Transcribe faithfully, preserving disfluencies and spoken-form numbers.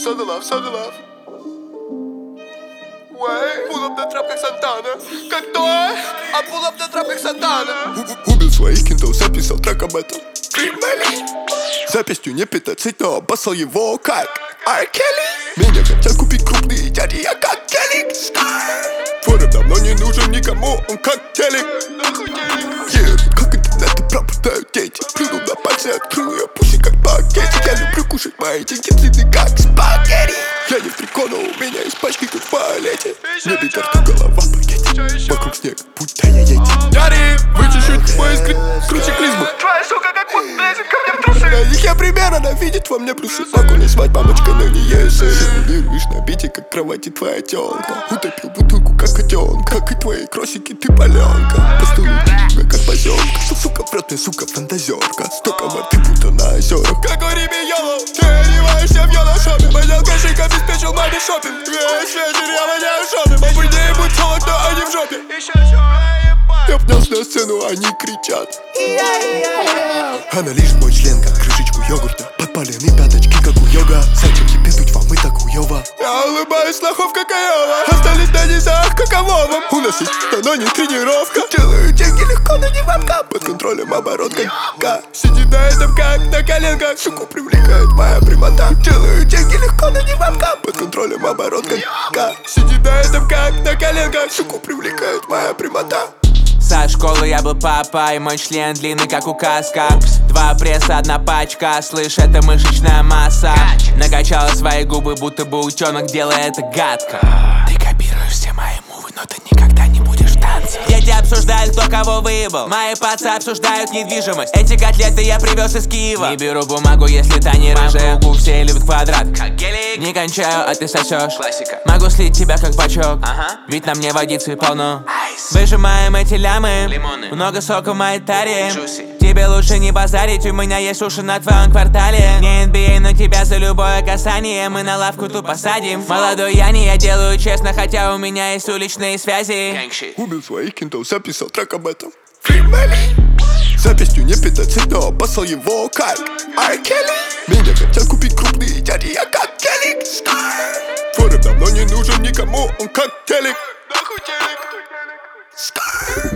So the love, so the love. Way, pull up the trap как Сантана. Как той, а pull up the trap как Сантана. Убил своих кентов, записал трек об этом. Записью не пятнадцать, но обоссал его как Ар Келли. Меня хотят купить крупные дяди, я как Келли. Форум давно не нужен никому, он как телек. Yeah, как интернет и пропадают дети. Плюну на пальцы, открою я пуси как пакетик. Я люблю кушать мои деньги длинные как спагетти. Я не в трико, у меня есть пачки как в туалете. Не бей рту, голова в пакете. Вокруг снег, будто я ети. Яри, вычищу твой скрит, круче клизму. Твоя сука как будто лезет ко мне в трусы. На них я пример, она видит во мне плюсы. Могу не звать мамочка, но не если. Симулируешь на бите, как кровати твоя тёлка. Утопил бутылку, как котенка. Как и твои кросики, ты паленка. Постулю тебя, как позёлка. Что, сука, в рот мне, сука, фантазерка. Столько воды, будто на озерах. Как у Риме Йоло, ты одеваешься в йоло-шопе. Понял, кошик обеспечил маме шопинг. Весь вечер я воняю шопинг. Попыльнее будь солод, но они в жопе. Я внес на сцену, они кричат. Она лишь мой член, как крышечку йогурта. Подпалены пяточки, как у йога. Зачем тебе дуть вам и так хуёво? Я улыбаюсь, лохов как Айова. Остались на низах, как Авова. У нас есть что, но не тренировка. Делаю деньги легко, но не вамка. Под контролем оборотка. Сидит на этом, как на коленках. Суку привлекает моя прямота. Делаю деньги легко, но не вамка. Под контролем оборотка. Сидит на этом, как на коленках. Суку привлекает моя прямота. Со школы я был папа, и мой член длинный, как указка. Два пресса, одна пачка, слышь, это мышечная масса. Накачала свои губы, будто бы утенок, делая это гадко. Ты копируешь все мои мувы, но ты никогда не будешь в танце. Дети обсуждали, кто кого выебал. Мои пацы обсуждают недвижимость. Эти котлеты я привез из Киева. Не беру бумагу, если та не рыжая. Кругу все любят квадрат, как гелик. Не кончаю, а ты сосешь. Классика. Могу слить тебя как бачок, ага. Ведь на мне водицы полно. Айс. Выжимаем эти лямы. Лимоны. Много сока в моей таре. Джуси. Тебе лучше не базарить, у меня есть уши на твоем квартале. Не эн би эй, но тебя за любое касание мы на лавку тут посадим. Молодой я не, я делаю честно, хотя у меня есть уличные связи. Убил своих кентов, записал трек об этом. Записью не пятнадцать, но обоссал его как Ар Келли. Меня хотят купить крупные дяди, я как Келли. Форум давно не нужен никому, он как телек. Нахуй телек.